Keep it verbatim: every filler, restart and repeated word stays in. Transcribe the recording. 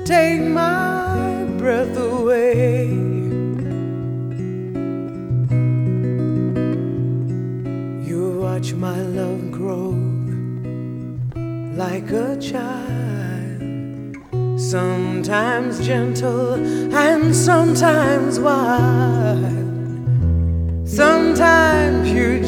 take my breath away. You watch my love grow like a child, sometimes gentle and sometimes wild. Sometimes you